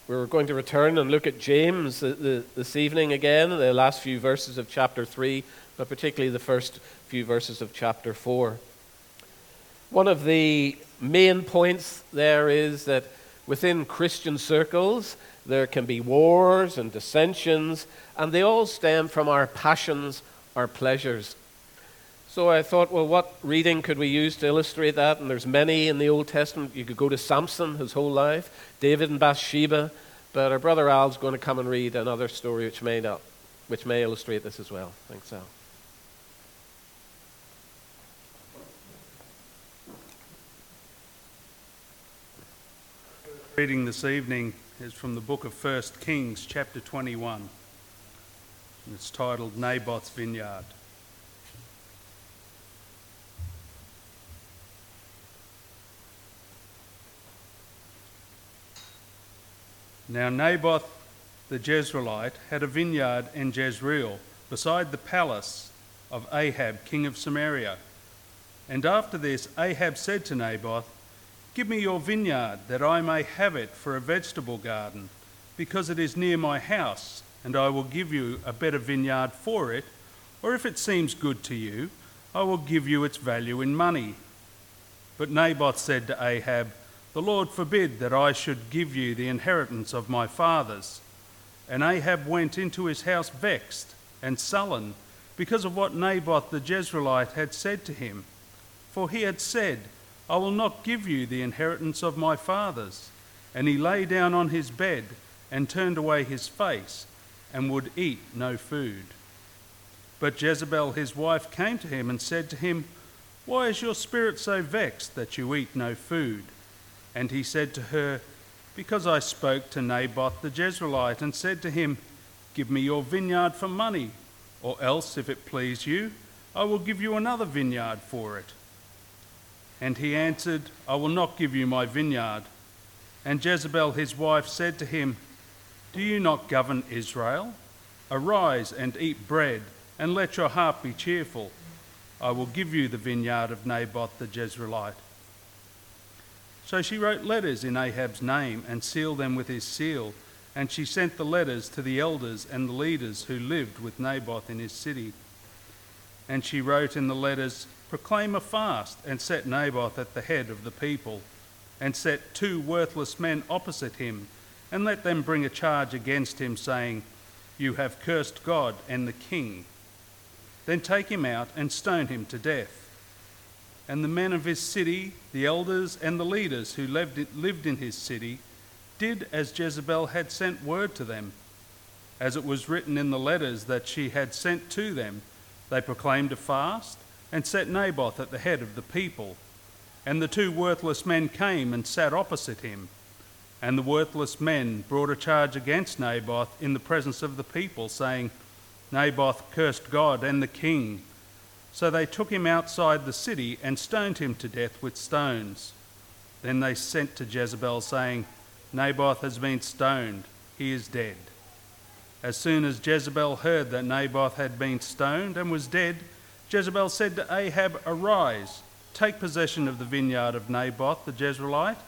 We're going to return and look at James this evening again, the last few verses of chapter 3, but particularly the first few verses of chapter 4. One of the main points there is that within Christian circles, there can be wars and dissensions, and they all stem from our passions, our pleasures. So I thought, well, what reading could we use to illustrate that? And there's many in the Old Testament. You could go to Samson, his whole life, David and Bathsheba, but our brother Al's going to come and read another story which may illustrate this as well. Thanks, Al. Reading this evening is from the book of 1 Kings, chapter 21. And it's titled Naboth's Vineyard. Now Naboth the Jezreelite had a vineyard in Jezreel, beside the palace of Ahab, king of Samaria. And after this Ahab said to Naboth, "Give me your vineyard, that I may have it for a vegetable garden, because it is near my house, and I will give you a better vineyard for it, or if it seems good to you, I will give you its value in money." But Naboth said to Ahab, "The Lord forbid that I should give you the inheritance of my fathers." And Ahab went into his house vexed and sullen because of what Naboth the Jezreelite had said to him. For he had said, "I will not give you the inheritance of my fathers." And he lay down on his bed and turned away his face and would eat no food. But Jezebel his wife came to him and said to him, "Why is your spirit so vexed that you eat no food?" And he said to her, "Because I spoke to Naboth the Jezreelite and said to him, 'Give me your vineyard for money, or else, if it please you, I will give you another vineyard for it.' And he answered, 'I will not give you my vineyard.' And Jezebel his wife said to him, 'Do you not govern Israel? Arise and eat bread, and let your heart be cheerful. I will give you the vineyard of Naboth the Jezreelite.' So she wrote letters in Ahab's name and sealed them with his seal, and she sent the letters to the elders and the leaders who lived with Naboth in his city. And she wrote in the letters, 'Proclaim a fast and set Naboth at the head of the people, and set 2 worthless men opposite him, and let them bring a charge against him, saying, "You have cursed God and the king." Then take him out and stone him to death.' And the men of his city, the elders and the leaders who lived in his city, did as Jezebel had sent word to them. As it was written in the letters that she had sent to them, they proclaimed a fast and set Naboth at the head of the people. And the 2 worthless men came and sat opposite him. And the worthless men brought a charge against Naboth in the presence of the people, saying, 'Naboth cursed God and the king.' So they took him outside the city and stoned him to death with stones. Then they sent to Jezebel, saying, 'Naboth has been stoned, he is dead.' As soon as Jezebel heard that Naboth had been stoned and was dead, Jezebel said to Ahab, 'Arise, take possession of the vineyard of Naboth the Jezreelite,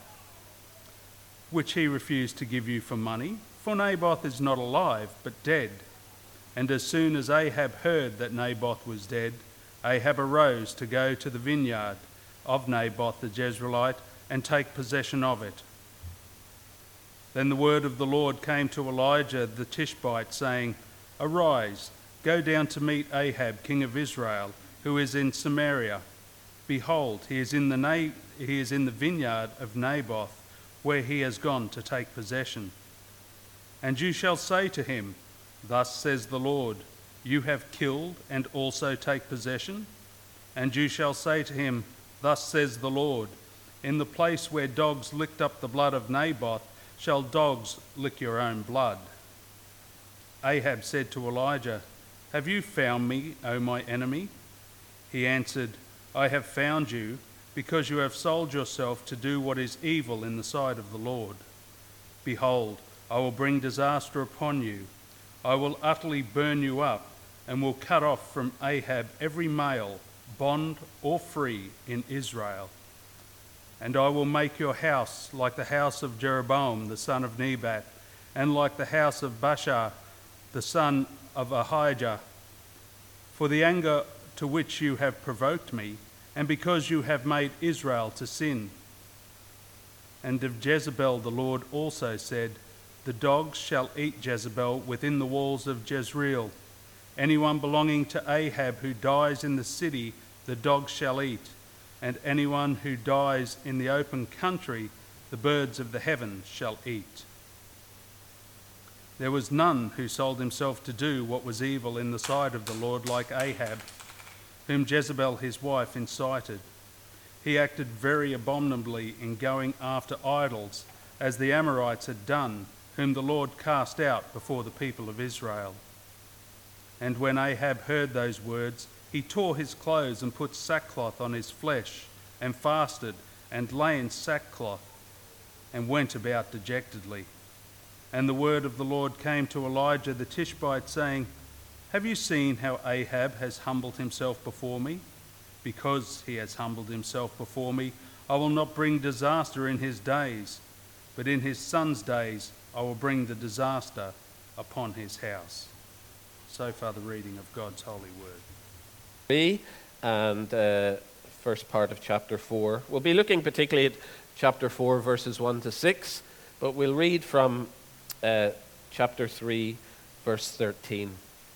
which he refused to give you for money, for Naboth is not alive, but dead.' And as soon as Ahab heard that Naboth was dead, Ahab arose to go to the vineyard of Naboth the Jezreelite and take possession of it. Then the word of the Lord came to Elijah the Tishbite, saying, 'Arise, go down to meet Ahab, king of Israel, who is in Samaria. Behold, he is in the vineyard of Naboth, where he has gone to take possession. And you shall say to him, Thus says the Lord, you have killed and also take possession? And you shall say to him, Thus says the Lord, in the place where dogs licked up the blood of Naboth, shall dogs lick your own blood.' Ahab said to Elijah, 'Have you found me, O my enemy?' He answered, 'I have found you, because you have sold yourself to do what is evil in the sight of the Lord. Behold, I will bring disaster upon you. I will utterly burn you up, and will cut off from Ahab every male, bond or free, in Israel. And I will make your house like the house of Jeroboam the son of Nebat, and like the house of Baasha, the son of Ahijah. For the anger to which you have provoked me, and because you have made Israel to sin. And of Jezebel the Lord also said, the dogs shall eat Jezebel within the walls of Jezreel. Anyone belonging to Ahab who dies in the city, the dogs shall eat, and anyone who dies in the open country, the birds of the heaven shall eat. There was none who sold himself to do what was evil in the sight of the Lord like Ahab, whom Jezebel his wife incited. He acted very abominably in going after idols, as the Amorites had done, whom the Lord cast out before the people of Israel. And when Ahab heard those words, he tore his clothes and put sackcloth on his flesh, and fasted, and lay in sackcloth, and went about dejectedly. And the word of the Lord came to Elijah the Tishbite, saying, have you seen how Ahab has humbled himself before me? Because he has humbled himself before me, I will not bring disaster in his days, but in his son's days I will bring the disaster upon his house. So far the reading of God's holy word. 3 and first part of chapter 4. We'll be looking particularly at chapter 4, verses 1 to 6, but we'll read from chapter 3, verse 13.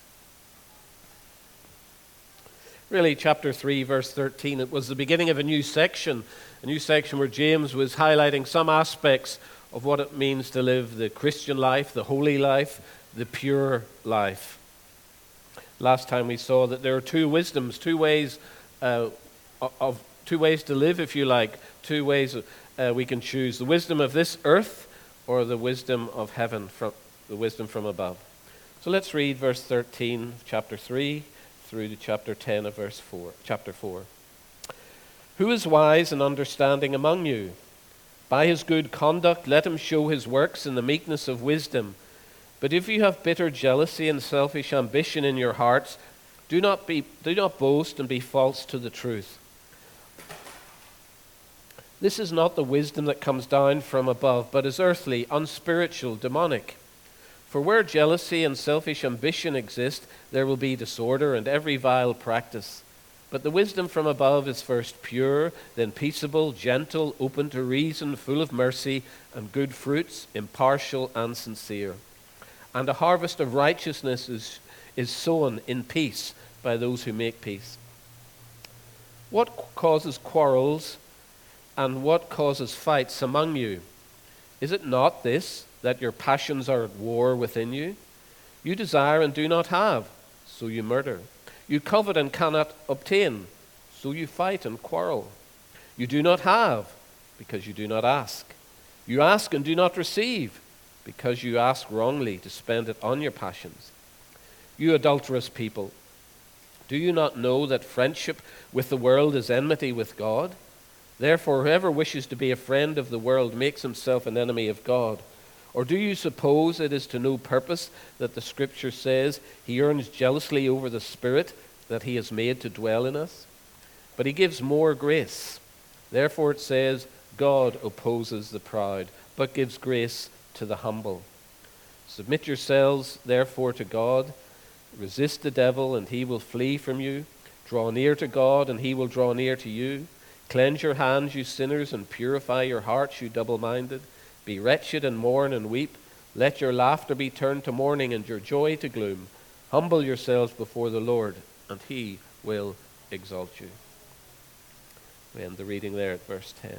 Really, chapter 3, verse 13, it was the beginning of a new section where James was highlighting some aspects of what it means to live the Christian life, the holy life, the pure life. Last time we saw that there are two wisdoms, two ways to live, if you like, two ways we can choose: the wisdom of this earth or the wisdom of heaven, from the wisdom from above. So let's read verse 13, chapter 3, through to chapter 10 of chapter 4. Who is wise and understanding among you? By his good conduct let him show his works in the meekness of wisdom. But if you have bitter jealousy and selfish ambition in your hearts, do not boast and be false to the truth. This is not the wisdom that comes down from above, but is earthly, unspiritual, demonic. For where jealousy and selfish ambition exist, there will be disorder and every vile practice. But the wisdom from above is first pure, then peaceable, gentle, open to reason, full of mercy and good fruits, impartial and sincere. And a harvest of righteousness is sown in peace by those who make peace. What causes quarrels and what causes fights among you? Is it not this, that your passions are at war within you? You desire and do not have, so you murder. You covet and cannot obtain, so you fight and quarrel. You do not have, because you do not ask. You ask and do not receive, because you ask wrongly to spend it on your passions. You adulterous people, do you not know that friendship with the world is enmity with God? Therefore, whoever wishes to be a friend of the world makes himself an enemy of God. Or do you suppose it is to no purpose that the Scripture says he yearns jealously over the Spirit that he has made to dwell in us? But he gives more grace. Therefore it says, God opposes the proud, but gives grace to the humble. Submit yourselves, therefore, to God. Resist the devil, and he will flee from you. Draw near to God, and he will draw near to you. Cleanse your hands, you sinners, and purify your hearts, you double-minded. Be wretched and mourn and weep. Let your laughter be turned to mourning and your joy to gloom. Humble yourselves before the Lord, and he will exalt you. We end the reading there at verse 10.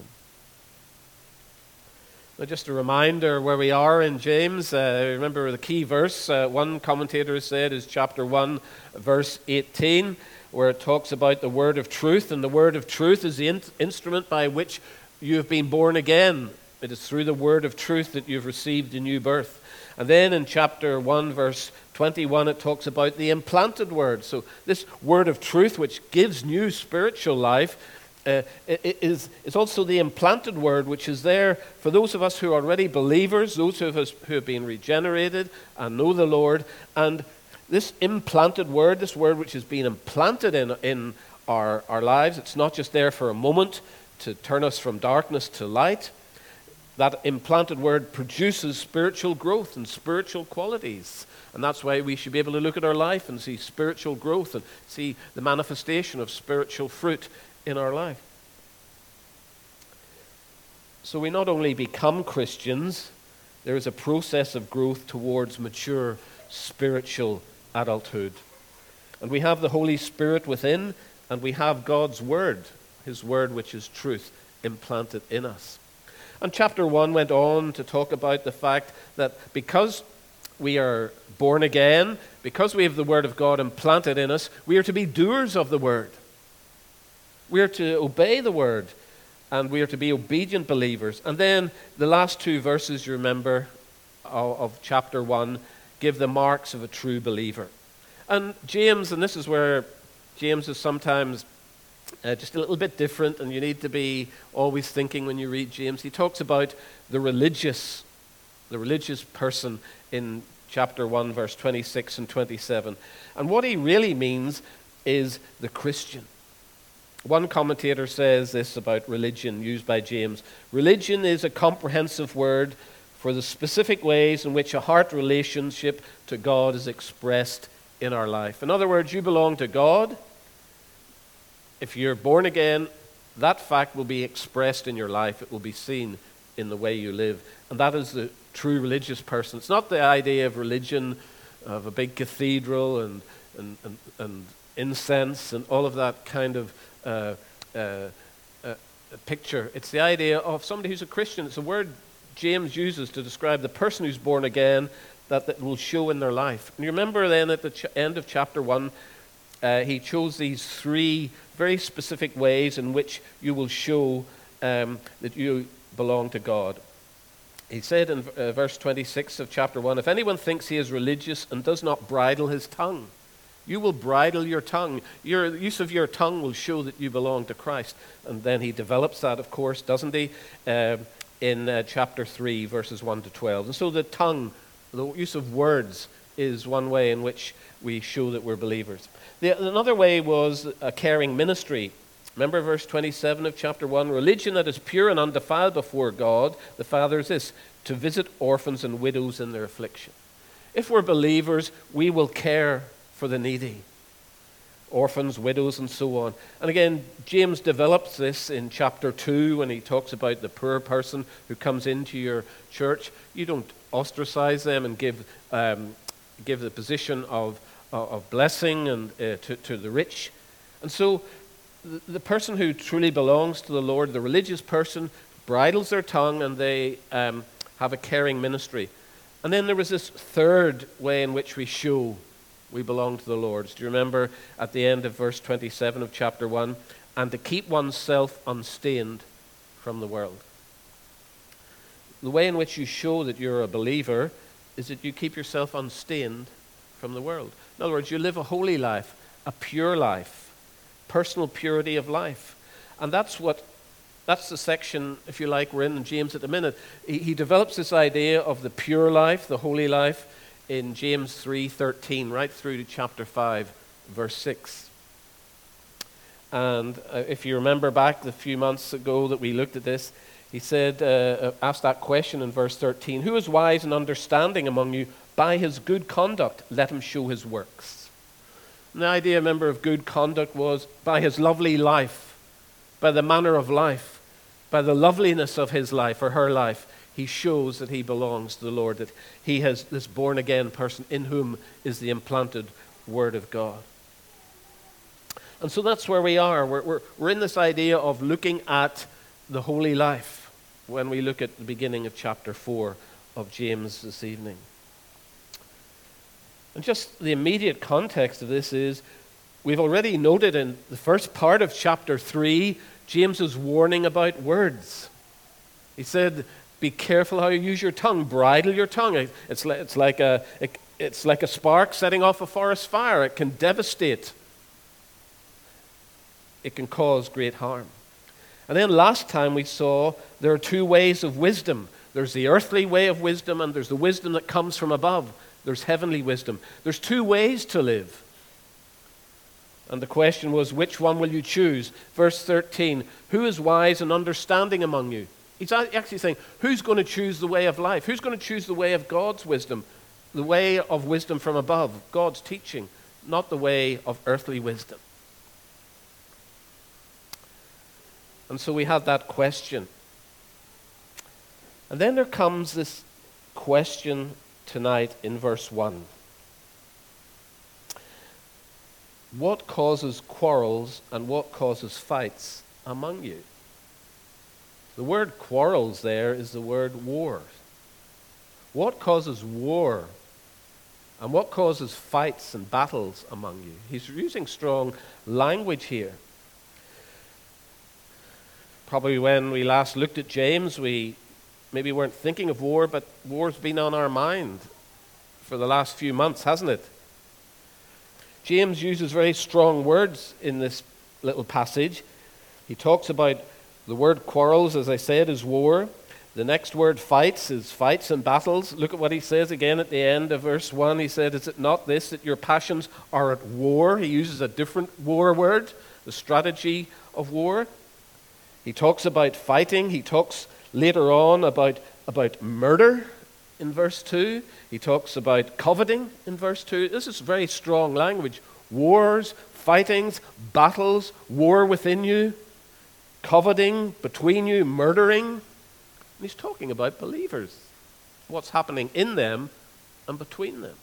Now, just a reminder where we are in James. Remember the key verse, one commentator said, is chapter 1, verse 18, where it talks about the word of truth, and the word of truth is the instrument by which you have been born again. It is through the word of truth that you've received a new birth. And then in chapter 1, verse 21, it talks about the implanted word. So this word of truth, which gives new spiritual life, is also the implanted word, which is there for those of us who are already believers, those of us who have been regenerated and know the Lord. And this implanted word, this word which has been implanted in our lives, it's not just there for a moment to turn us from darkness to light. That implanted word produces spiritual growth and spiritual qualities. And that's why we should be able to look at our life and see spiritual growth and see the manifestation of spiritual fruit in our life. So we not only become Christians, there is a process of growth towards mature spiritual adulthood. And we have the Holy Spirit within, and we have God's Word, His Word which is truth, implanted in us. And chapter 1 went on to talk about the fact that because we are born again, because we have the Word of God implanted in us, we are to be doers of the Word. We are to obey the Word, and we are to be obedient believers. And then the last two verses, you remember, of chapter 1, give the marks of a true believer. And James, and this is where James is sometimes just a little bit different, and you need to be always thinking when you read James. He talks about the religious person in chapter 1, verse 26 and 27. And what he really means is the Christian. One commentator says this about religion, used by James. Religion is a comprehensive word for the specific ways in which a heart relationship to God is expressed in our life. In other words, you belong to God. If you're born again, that fact will be expressed in your life. It will be seen in the way you live. And that is the true religious person. It's not the idea of religion, of a big cathedral and incense and all of that kind of picture. It's the idea of somebody who's a Christian. It's a word James uses to describe the person who's born again that will show in their life. And you remember then at the end of chapter 1, he chose these three very specific ways in which you will show that you belong to God. He said in verse 26 of chapter 1, if anyone thinks he is religious and does not bridle his tongue, you will bridle your tongue. Your use of your tongue will show that you belong to Christ. And then he develops that, of course, doesn't he, in chapter 3, verses 1 to 12. And so the tongue, the use of words, is one way in which we show that we're believers. Another way was a caring ministry. Remember verse 27 of chapter 1? Religion that is pure and undefiled before God, the Father, is this, to visit orphans and widows in their affliction. If we're believers, we will care for the needy. Orphans, widows, and so on. And again, James develops this in chapter 2 when he talks about the poor person who comes into your church. You don't ostracize them and give the position of blessing and to the rich. And so the person who truly belongs to the Lord, the religious person, bridles their tongue and they have a caring ministry. And then there was this third way in which we show we belong to the Lord. Do you remember at the end of verse 27 of chapter 1? And to keep oneself unstained from the world. The way in which you show that you're a believer is that you keep yourself unstained from the world. In other words, you live a holy life, a pure life, personal purity of life. And that's the section, if you like, we're in James at the minute. He develops this idea of the pure life, the holy life, in James 3:13, right through to chapter 5, verse 6. And if you remember back a few months ago that we looked at this, he said, asked that question in verse 13, who is wise and understanding among you? By his good conduct, let him show his works. And the idea, remember, of good conduct was by his lovely life, by the manner of life, by the loveliness of his life or her life, he shows that he belongs to the Lord, that he has this born-again person in whom is the implanted Word of God. And so that's where we are. We're in this idea of looking at the holy life when we look at the beginning of chapter 4 of James this evening. And just the immediate context of this is, we've already noted in the first part of chapter 3, James is warning about words. He said, be careful how you use your tongue. Bridle your tongue. It's like a spark setting off a forest fire. It can devastate. It can cause great harm. And then last time we saw there are two ways of wisdom. There's the earthly way of wisdom and there's the wisdom that comes from above. There's heavenly wisdom. There's two ways to live. And the question was, which one will you choose? Verse 13, who is wise and understanding among you? He's actually saying, who's going to choose the way of life? Who's going to choose the way of God's wisdom? The way of wisdom from above, God's teaching, not the way of earthly wisdom. And so we have that question. And then there comes this question tonight in verse 1. What causes quarrels and what causes fights among you? The word quarrels there is the word war. What causes war and what causes fights and battles among you? He's using strong language here. Probably when we last looked at James, we maybe weren't thinking of war, but war's been on our mind for the last few months, hasn't it? James uses very strong words in this little passage. He talks about the word quarrels, as I said, is war. The next word fights is fights and battles. Look at what he says again at the end of verse 1. He said, is it not this, that your passions are at war? He uses a different war word, the strategy of war. He talks about fighting. He talks later on about murder in verse 2. He talks about coveting in verse 2. This is very strong language. Wars, fightings, battles, war within you, coveting between you, murdering. And he's talking about believers, what's happening in them and between them.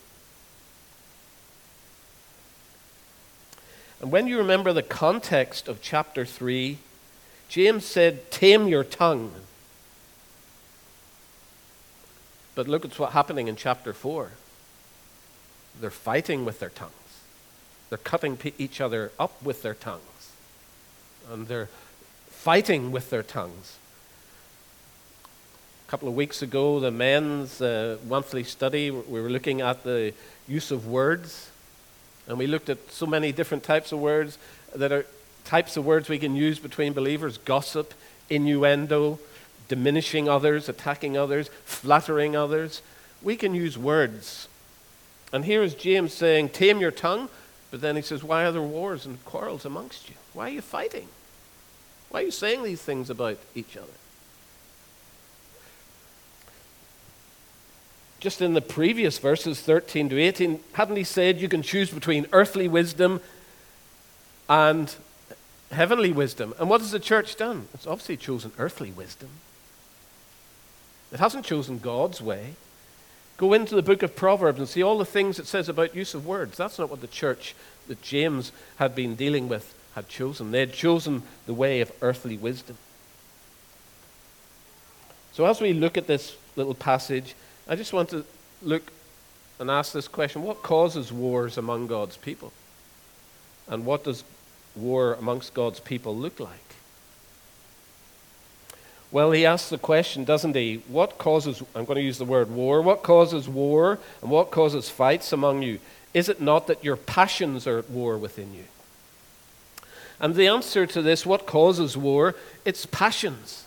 And when you remember the context of chapter 3, James said, tame your tongue. But look at what's happening in chapter 4. They're fighting with their tongues. They're cutting each other up with their tongues. And they're fighting with their tongues. A couple of weeks ago, the men's monthly study, we were looking at the use of words. And we looked at so many different types of words that are types of words we can use between believers: gossip, innuendo, diminishing others, attacking others, flattering others. We can use words. And here is James saying, tame your tongue. But then he says, why are there wars and quarrels amongst you? Why are you fighting? Why are you saying these things about each other? Just in the previous verses, 13 to 18, hadn't he said you can choose between earthly wisdom and heavenly wisdom? And what has the church done? It's obviously chosen earthly wisdom. It hasn't chosen God's way. Go into the book of Proverbs and see all the things it says about use of words. That's not what the church that James had been dealing with had chosen. They had chosen the way of earthly wisdom. So as we look at this little passage, I just want to look and ask this question: what causes wars among God's people? And what does war amongst God's people look like? Well, he asks the question, doesn't he? What causes, I'm going to use the word war, what causes war and what causes fights among you? Is it not that your passions are at war within you? And the answer to this, what causes war, it's passions.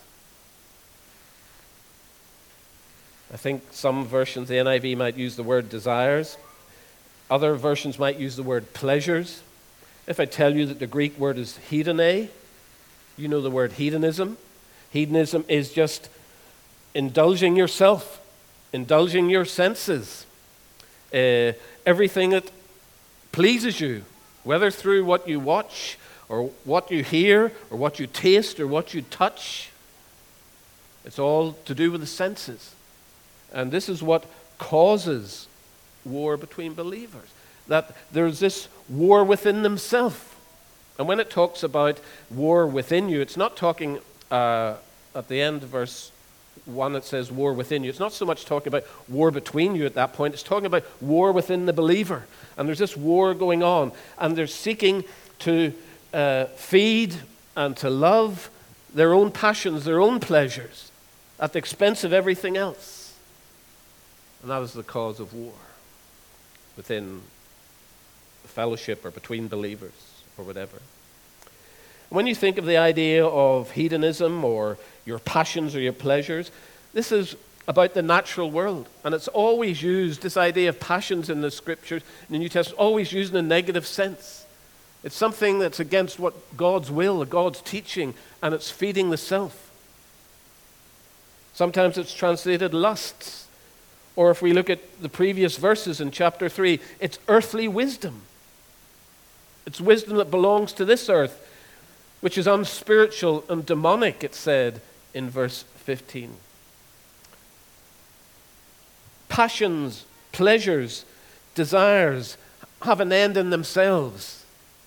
I think some versions, the NIV might use the word desires. Other versions might use the word pleasures. If I tell you that the Greek word is hedone, you know the word hedonism. Hedonism is just indulging yourself, indulging your senses. Everything that pleases you, whether through what you watch or what you hear or what you taste or what you touch. It's all to do with the senses. And this is what causes war between believers. That there's this war within themselves. And when it talks about war within you, it's not talking at the end of verse 1, it says war within you. It's not so much talking about war between you at that point. It's talking about war within the believer. And there's this war going on. And they're seeking to feed and to love their own passions, their own pleasures, at the expense of everything else. And that is the cause of war within the fellowship or between believers or whatever. When you think of the idea of hedonism or your passions or your pleasures, this is about the natural world. And it's always used, this idea of passions in the scriptures, in the New Testament, always used in a negative sense. It's something that's against what God's will, God's teaching, and it's feeding the self. Sometimes it's translated lusts. Or if we look at the previous verses in chapter 3, it's earthly wisdom. It's wisdom that belongs to this earth, which is unspiritual and demonic, it said in verse 15. Passions, pleasures, desires have an end in themselves.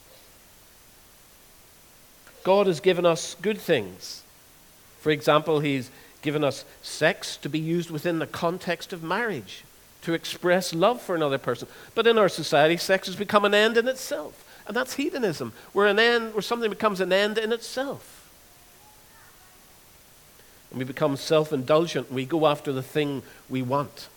God has given us good things. For example, He's given us sex to be used within the context of marriage, to express love for another person. But in our society, sex has become an end in itself. And that's hedonism, where something becomes an end in itself. And we become self-indulgent, and we go after the thing we want.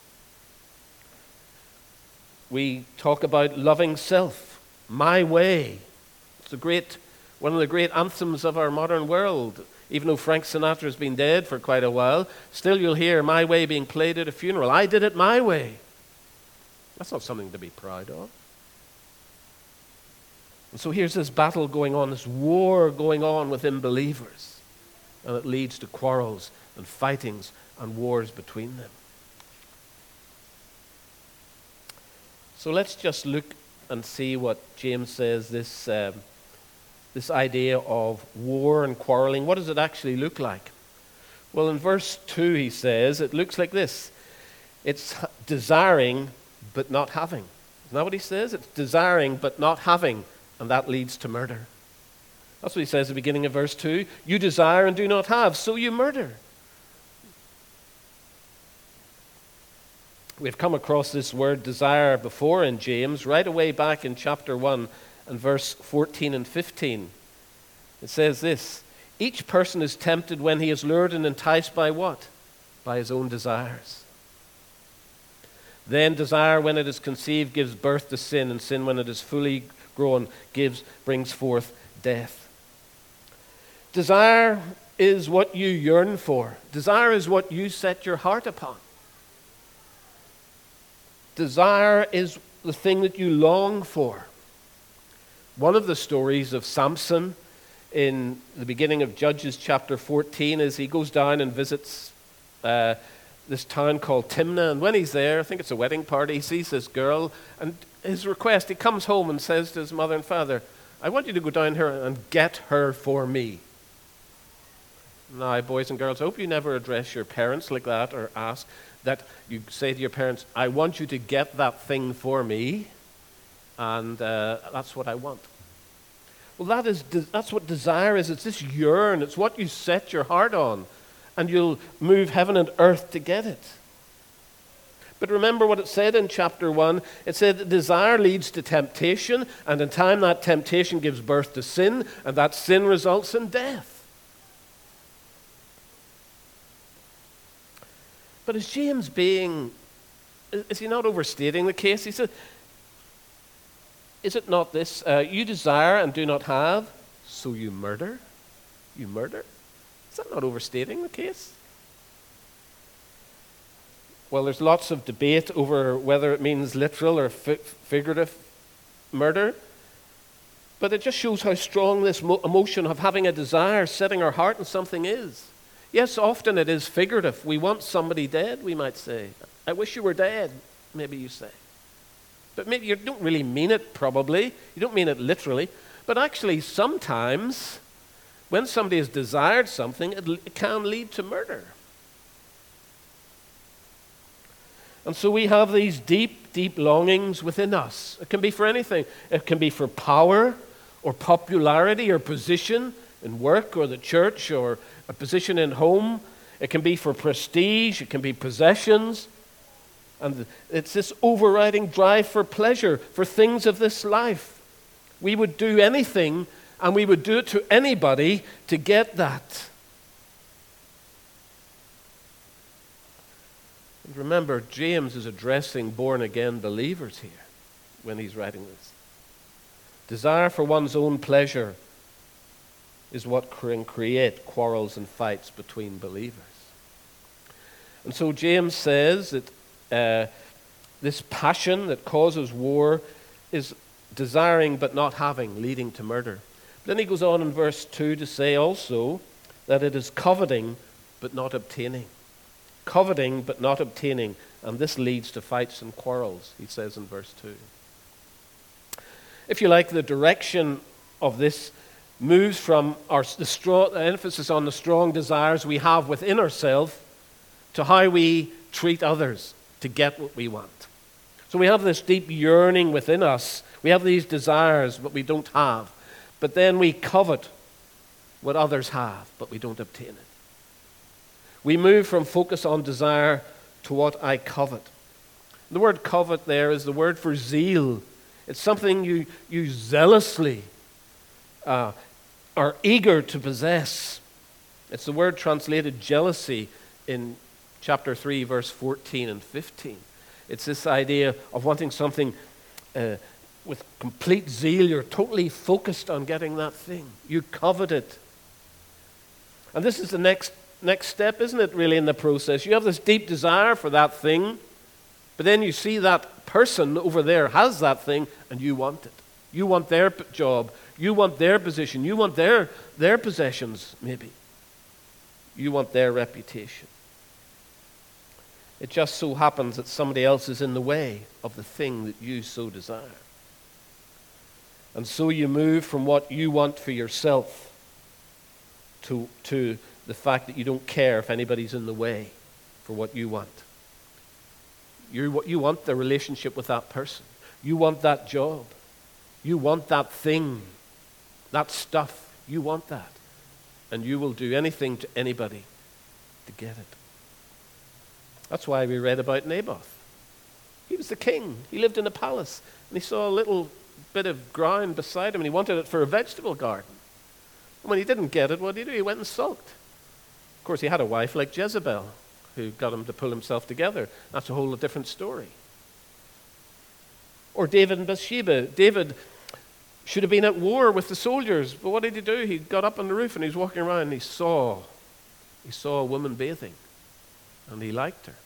We talk about loving self, my way. It's one of the great anthems of our modern world. Even though Frank Sinatra has been dead for quite a while, still you'll hear My Way being played at a funeral. I did it my way. That's not something to be proud of. And so here's this battle going on, this war going on within believers. And it leads to quarrels and fightings and wars between them. So let's just look and see what James says, this idea of war and quarreling. What does it actually look like? Well, in verse 2 he says, it looks like this. It's desiring but not having. Isn't that what he says? It's desiring but not having, and that leads to murder. That's what he says at the beginning of verse 2. You desire and do not have, so you murder. We've come across this word desire before in James, right away back in chapter 1 and verse 14 and 15. It says this, each person is tempted when he is lured and enticed by what? By his own desires. Then desire, when it is conceived, gives birth to sin, and sin, when it is fully grown, brings forth death. Desire is what you yearn for. Desire is what you set your heart upon. Desire is the thing that you long for. One of the stories of Samson in the beginning of Judges chapter 14 is he goes down and visits this town called Timnah. And when he's there, I think it's a wedding party, he sees this girl. And his request, he comes home and says to his mother and father, I want you to go down here and get her for me. Now, boys and girls, I hope you never address your parents like that or ask that. You say to your parents, I want you to get that thing for me. And that's what I want. Well, that's what desire is. It's this yearn. It's what you set your heart on. And you'll move heaven and earth to get it. But remember what it said in chapter 1. It said that desire leads to temptation. And in time that temptation gives birth to sin. And that sin results in death. But is James is he not overstating the case? He said, is it not this? You desire and do not have, so you murder? You murder? Is that not overstating the case? Well, there's lots of debate over whether it means literal or figurative murder. But it just shows how strong this emotion of having a desire, setting our heart on something is. Yes, often it is figurative. We want somebody dead, we might say. I wish you were dead, maybe you say. But maybe you don't really mean it, probably. You don't mean it literally. But actually, sometimes, when somebody has desired something, it can lead to murder. And so we have these deep, deep longings within us. It can be for anything. It can be for power or popularity or position in work or the church or a position in home. It can be for prestige. It can be possessions. And it's this overriding drive for pleasure, for things of this life. We would do anything, and we would do it to anybody to get that. And remember, James is addressing born-again believers here when he's writing this. Desire for one's own pleasure is what can create quarrels and fights between believers. And so James says that this passion that causes war is desiring but not having, leading to murder. Then he goes on in verse 2 to say also that it is coveting but not obtaining. coveting but not obtaining, and this leads to fights and quarrels, he says in verse 2. If you like, the direction of this moves from the emphasis on the strong desires we have within ourselves to how we treat others to get what we want. So we have this deep yearning within us. We have these desires, but we don't have. But then we covet what others have, but we don't obtain it. We move from focus on desire to what I covet. The word covet there is the word for zeal. It's something you zealously are eager to possess. It's the word translated jealousy in chapter 3, verse 14 and 15. It's this idea of wanting something with complete zeal. You're totally focused on getting that thing. You covet it. And this is the next step, isn't it, really, in the process? You have this deep desire for that thing, but then you see that person over there has that thing, and you want it. You want their job. You want their position. You want their possessions, maybe. You want their reputation. It just so happens that somebody else is in the way of the thing that you so desire. And so you move from what you want for yourself to the fact that you don't care if anybody's in the way for what you want. You want the relationship with that person. You want that job. You want that thing, that stuff. You want that. And you will do anything to anybody to get it. That's why we read about Naboth. He was the king. He lived in a palace. And he saw a little bit of ground beside him, and he wanted it for a vegetable garden. And when he didn't get it, what did he do? He went and sulked. Of course, he had a wife like Jezebel who got him to pull himself together. That's a whole different story. Or David and Bathsheba. David should have been at war with the soldiers, but what did he do? He got up on the roof and he was walking around and he saw a woman bathing. And he liked her.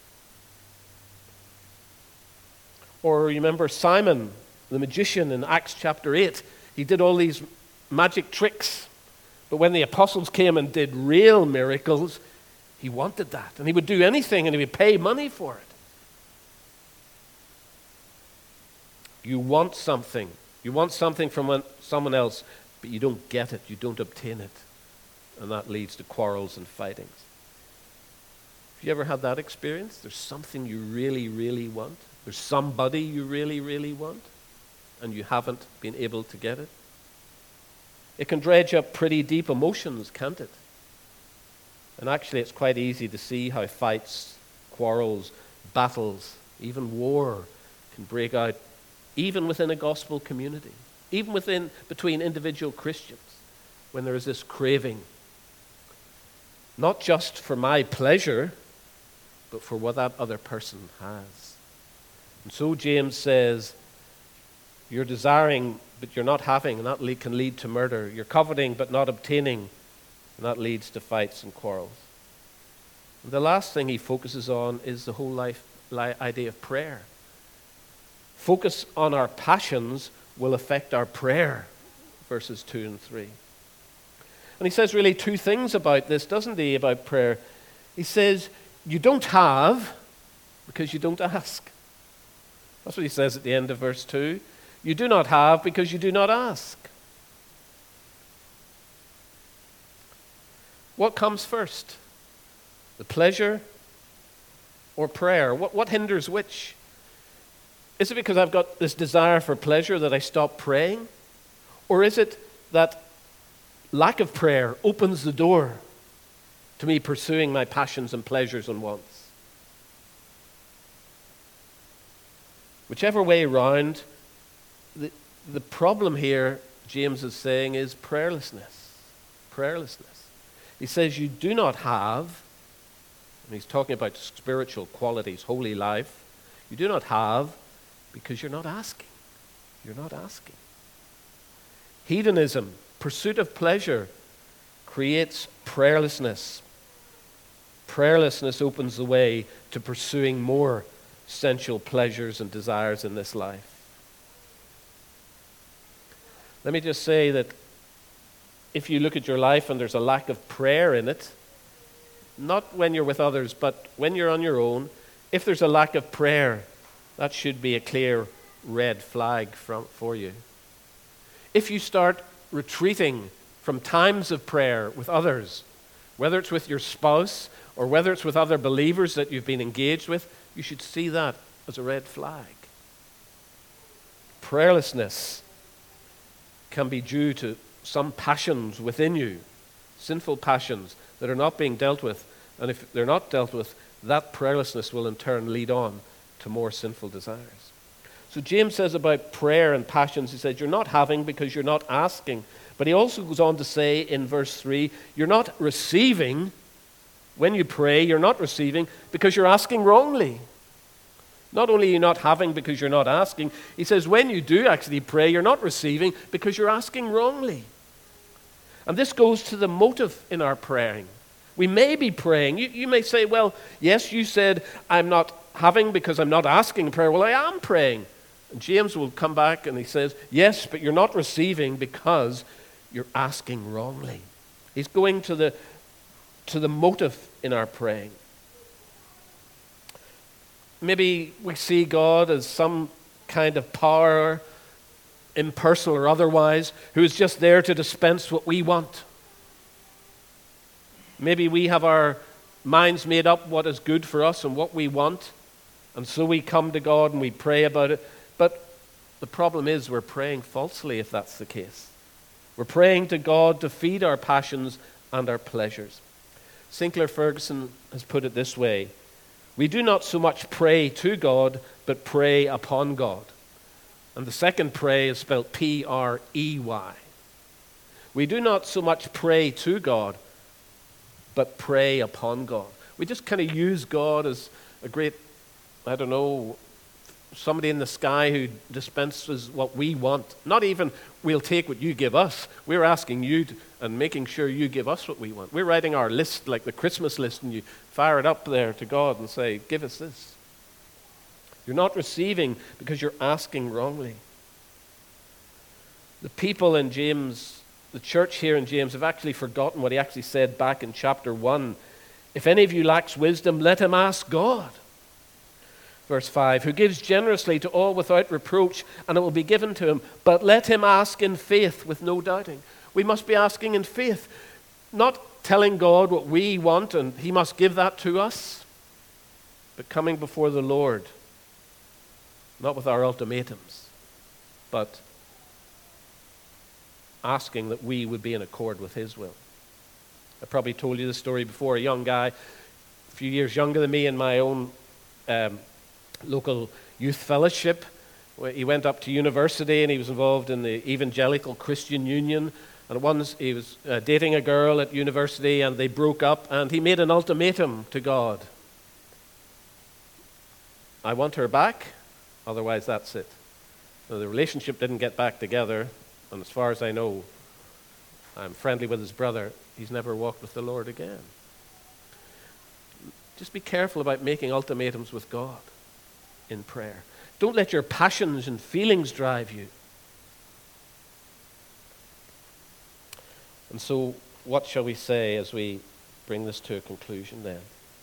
Or remember Simon, the magician in Acts chapter 8. He did all these magic tricks. But when the apostles came and did real miracles, he wanted that. And he would do anything and he would pay money for it. You want something. You want something from someone else, but you don't get it. You don't obtain it. And that leads to quarrels and fightings. Have you ever had that experience? There's something you really, really want. There's somebody you really, really want, and you haven't been able to get it. It can dredge up pretty deep emotions, can't it? And actually, it's quite easy to see how fights, quarrels, battles, even war can break out, even within a gospel community, even between individual Christians, when there is this craving, not just for my pleasure, but for what that other person has. And so James says, you're desiring, but you're not having, and that can lead to murder. You're coveting, but not obtaining, and that leads to fights and quarrels. And the last thing he focuses on is the whole idea of prayer. Focus on our passions will affect our prayer, verses 2 and 3. And he says really two things about this, doesn't he, about prayer? He says, you don't have because you don't ask. That's what he says at the end of verse 2. You do not have because you do not ask. What comes first? The pleasure or prayer? What hinders which? Is it because I've got this desire for pleasure that I stop praying? Or is it that lack of prayer opens the door to me pursuing my passions and pleasures and wants? Whichever way round, the problem here, James is saying, is prayerlessness. Prayerlessness. He says you do not have, and he's talking about spiritual qualities, holy life, you do not have because you're not asking. You're not asking. Hedonism, pursuit of pleasure, creates prayerlessness. Prayerlessness opens the way to pursuing more sensual pleasures and desires in this life. Let me just say that if you look at your life and there's a lack of prayer in it, not when you're with others, but when you're on your own, if there's a lack of prayer, that should be a clear red flag for you. If you start retreating from times of prayer with others, whether it's with your spouse or whether it's with other believers that you've been engaged with, you should see that as a red flag. Prayerlessness can be due to some passions within you, sinful passions that are not being dealt with. And if they're not dealt with, that prayerlessness will in turn lead on to more sinful desires. So James says about prayer and passions, he says, you're not having because you're not asking. But he also goes on to say in verse 3, you're not receiving. When you pray, you're not receiving because you're asking wrongly. Not only are you not having because you're not asking, he says when you do actually pray, you're not receiving because you're asking wrongly. And this goes to the motive in our praying. We may be praying. You may say, well, yes, you said I'm not having because I'm not asking prayer. Well, I am praying. And James will come back and he says, yes, but you're not receiving because you're asking wrongly. He's going to the motive in our praying. Maybe we see God as some kind of power, impersonal or otherwise, who is just there to dispense what we want. Maybe we have our minds made up what is good for us and what we want, and so we come to God and we pray about it. But the problem is we're praying falsely if that's the case. We're praying to God to feed our passions and our pleasures. Sinclair Ferguson has put it this way: we do not so much pray to God, but pray upon God. And the second pray is spelled P-R-E-Y. We do not so much pray to God, but pray upon God. We just kind of use God as a great, somebody in the sky who dispenses what we want. Not even, we'll take what you give us. We're asking you and making sure you give us what we want. We're writing our list like the Christmas list, and you fire it up there to God and say, give us this. You're not receiving because you're asking wrongly. The people in James, the church here in James, have actually forgotten what he actually said back in chapter 1. If any of you lacks wisdom, let him ask God. Verse 5, who gives generously to all without reproach, and it will be given to him. But let him ask in faith with no doubting. We must be asking in faith, not telling God what we want and he must give that to us, but coming before the Lord, not with our ultimatums, but asking that we would be in accord with his will. I probably told you this story before. A young guy, a few years younger than me, in my own local youth fellowship. He went up to university and he was involved in the Evangelical Christian Union. And once he was dating a girl at university and they broke up, and he made an ultimatum to God. I want her back, otherwise that's it. So the relationship didn't get back together, and as far as I know, I'm friendly with his brother. He's never walked with the Lord again. Just be careful about making ultimatums with God in prayer. Don't let your passions and feelings drive you. And so, what shall we say as we bring this to a conclusion then?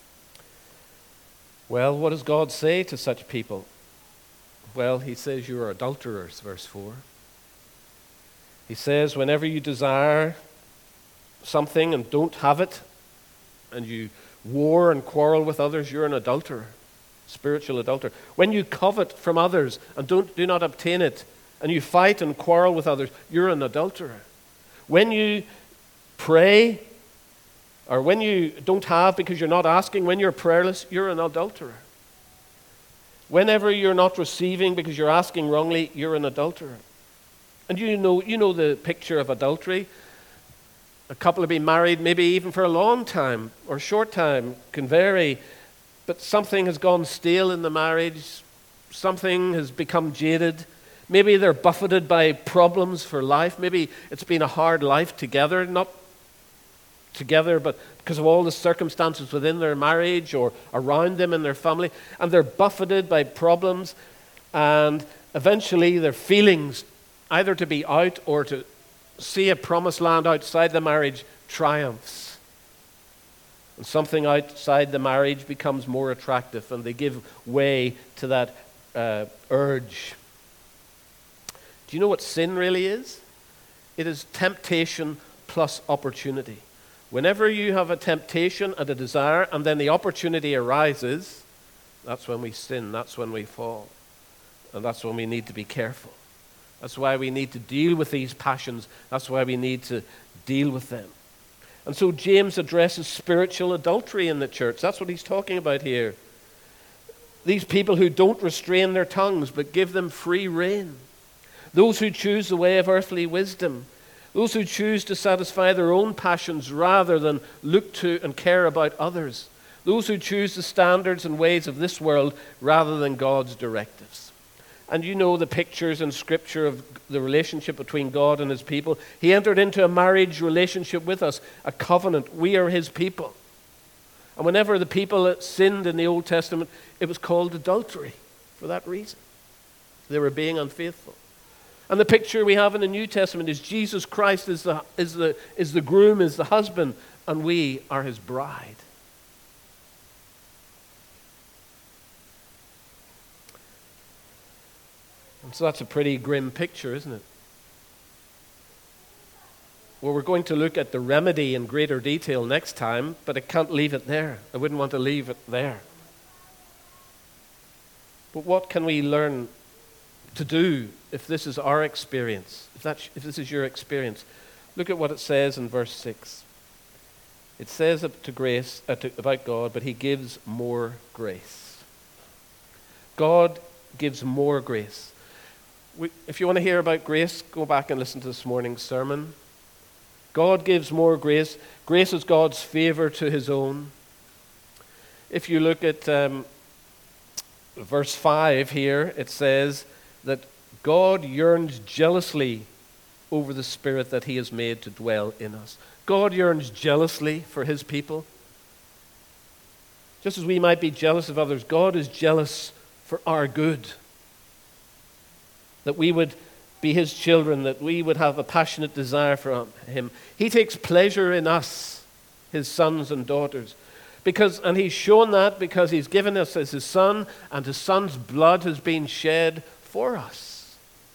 Well, what does God say to such people? Well, he says you are adulterers, verse 4. He says whenever you desire something and don't have it, and you war and quarrel with others, you're an adulterer, spiritual adulterer. When you covet from others and do not obtain it, and you fight and quarrel with others, you're an adulterer. When you pray, or when you don't have because you're not asking, when you're prayerless, you're an adulterer. Whenever you're not receiving because you're asking wrongly, you're an adulterer. And you know the picture of adultery. A couple have been married maybe even for a long time or a short time, can vary, but something has gone stale in the marriage, something has become jaded. Maybe they're buffeted by problems for life. Maybe it's been a hard life together, not together, but because of all the circumstances within their marriage or around them in their family, and they're buffeted by problems, and eventually their feelings, either to be out or to see a promised land outside the marriage, triumphs. And something outside the marriage becomes more attractive, and they give way to that urge. Do you know what sin really is? It is temptation plus opportunity. Whenever you have a temptation and a desire, and then the opportunity arises, that's when we sin, that's when we fall. And that's when we need to be careful. That's why we need to deal with these passions. That's why we need to deal with them. And so James addresses spiritual adultery in the church. That's what he's talking about here. These people who don't restrain their tongues but give them free rein. Those who choose the way of earthly wisdom. Those who choose to satisfy their own passions rather than look to and care about others. Those who choose the standards and ways of this world rather than God's directives. And you know the pictures in Scripture of the relationship between God and his people. He entered into a marriage relationship with us, a covenant. We are his people. And whenever the people sinned in the Old Testament, it was called adultery for that reason. They were being unfaithful. And the picture we have in the New Testament is Jesus Christ is the groom, is the husband, and we are his bride. And so that's a pretty grim picture, isn't it? Well, we're going to look at the remedy in greater detail next time, but I can't leave it there. I wouldn't want to leave it there. But what can we learn to do if this is our experience, if this is your experience? Look at what it says in verse 6. It says about God, but he gives more grace. God gives more grace. If you want to hear about grace, go back and listen to this morning's sermon. God gives more grace. Grace is God's favor to his own. If you look at verse 5 here, it says that God yearns jealously over the Spirit that he has made to dwell in us. God yearns jealously for his people. Just as we might be jealous of others, God is jealous for our good. That we would be his children, that we would have a passionate desire for him. He takes pleasure in us, his sons and daughters. And he's shown that because he's given us as his son, and his son's blood has been shed for us.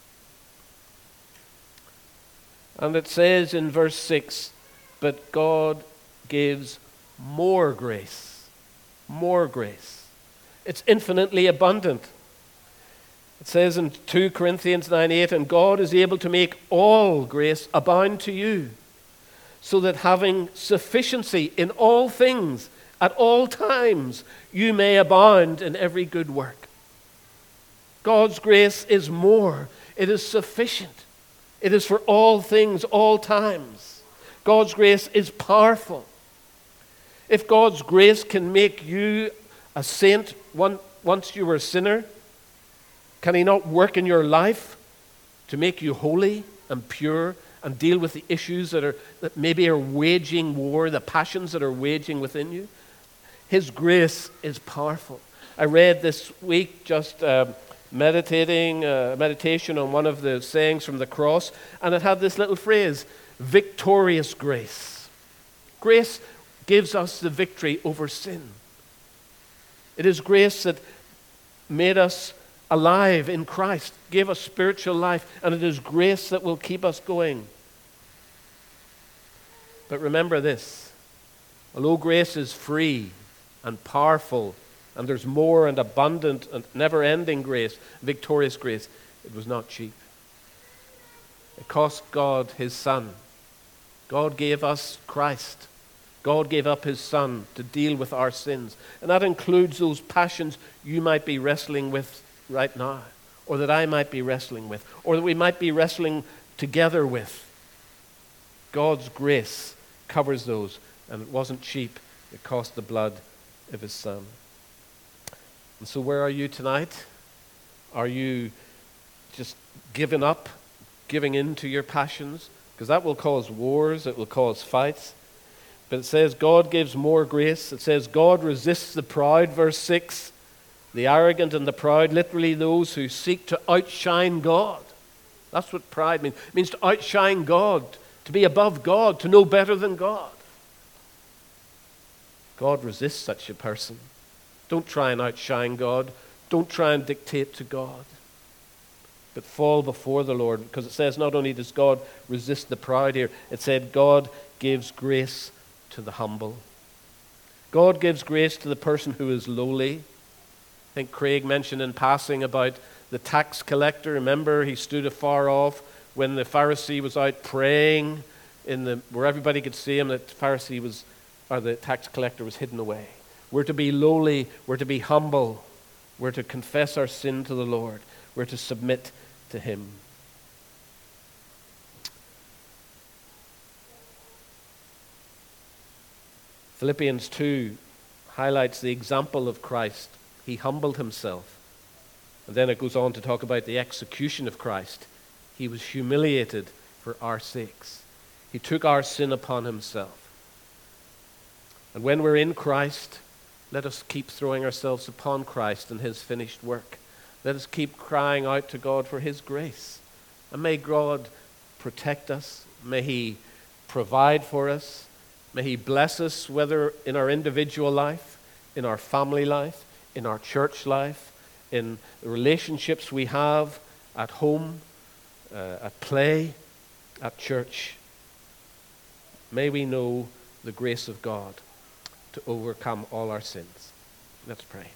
And it says in verse 6, but God gives more grace. More grace. It's infinitely abundant. It says in 2 Corinthians 9:8, and God is able to make all grace abound to you, so that having sufficiency in all things at all times, you may abound in every good work. God's grace is more. It is sufficient. It is for all things, all times. God's grace is powerful. If God's grace can make you a saint once you were a sinner, can he not work in your life to make you holy and pure and deal with the issues that maybe are waging war, the passions that are waging within you? His grace is powerful. I read this week just meditation on one of the sayings from the cross, and it had this little phrase, victorious grace. Grace gives us the victory over sin. It is grace that made us alive in Christ, gave us spiritual life, and it is grace that will keep us going. But remember this, although grace is free and powerful, and there's more and abundant and never-ending grace, victorious grace, it was not cheap. It cost God his Son. God gave us Christ. God gave up his Son to deal with our sins. And that includes those passions you might be wrestling with right now, or that I might be wrestling with, or that we might be wrestling together with. God's grace covers those, and it wasn't cheap. It cost the blood of his Son. And so where are you tonight? Are you just giving up, giving in to your passions? Because that will cause wars, it will cause fights. But it says God gives more grace. It says God resists the proud, verse 6. The arrogant and the proud, literally those who seek to outshine God. That's what pride means. It means to outshine God, to be above God, to know better than God. God resists such a person. Don't try and outshine God. Don't try and dictate to God. But fall before the Lord, because it says not only does God resist the proud here, it said God gives grace to the humble. God gives grace to the person who is lowly. I think Craig mentioned in passing about the tax collector. Remember, he stood afar off when the Pharisee was out praying where everybody could see him. The the tax collector was hidden away. We're to be lowly. We're to be humble. We're to confess our sin to the Lord. We're to submit to him. Philippians 2 highlights the example of Christ. He humbled himself. And then it goes on to talk about the execution of Christ. He was humiliated for our sakes. He took our sin upon himself. And when we're in Christ, let us keep throwing ourselves upon Christ and his finished work. Let us keep crying out to God for his grace. And may God protect us. May he provide for us. May he bless us, whether in our individual life, in our family life, in our church life, in the relationships we have at home, at play, at church. May we know the grace of God to overcome all our sins. Let's pray.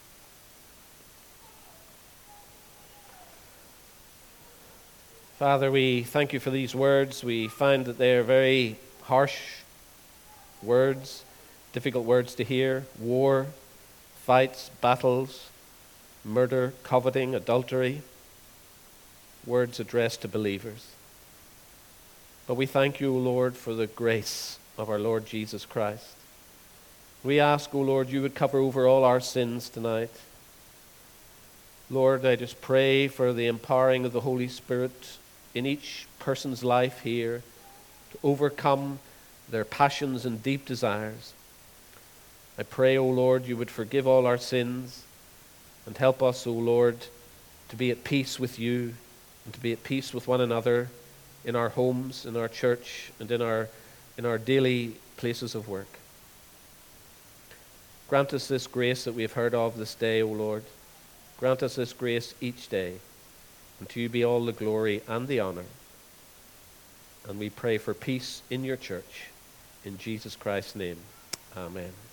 Father, we thank you for these words. We find that they are very harsh words, difficult words to hear. War, fights, battles, murder, coveting, adultery. Words addressed to believers. But we thank you, O Lord, for the grace of our Lord Jesus Christ. We ask, O Lord, you would cover over all our sins tonight. Lord, I just pray for the empowering of the Holy Spirit in each person's life here to overcome their passions and deep desires. I pray, O Lord, you would forgive all our sins and help us, O Lord, to be at peace with you and to be at peace with one another in our homes, in our church, and in our daily places of work. Grant us this grace that we have heard of this day, O Lord. Grant us this grace each day. And to you be all the glory and the honor. And we pray for peace in your church. In Jesus Christ's name, amen.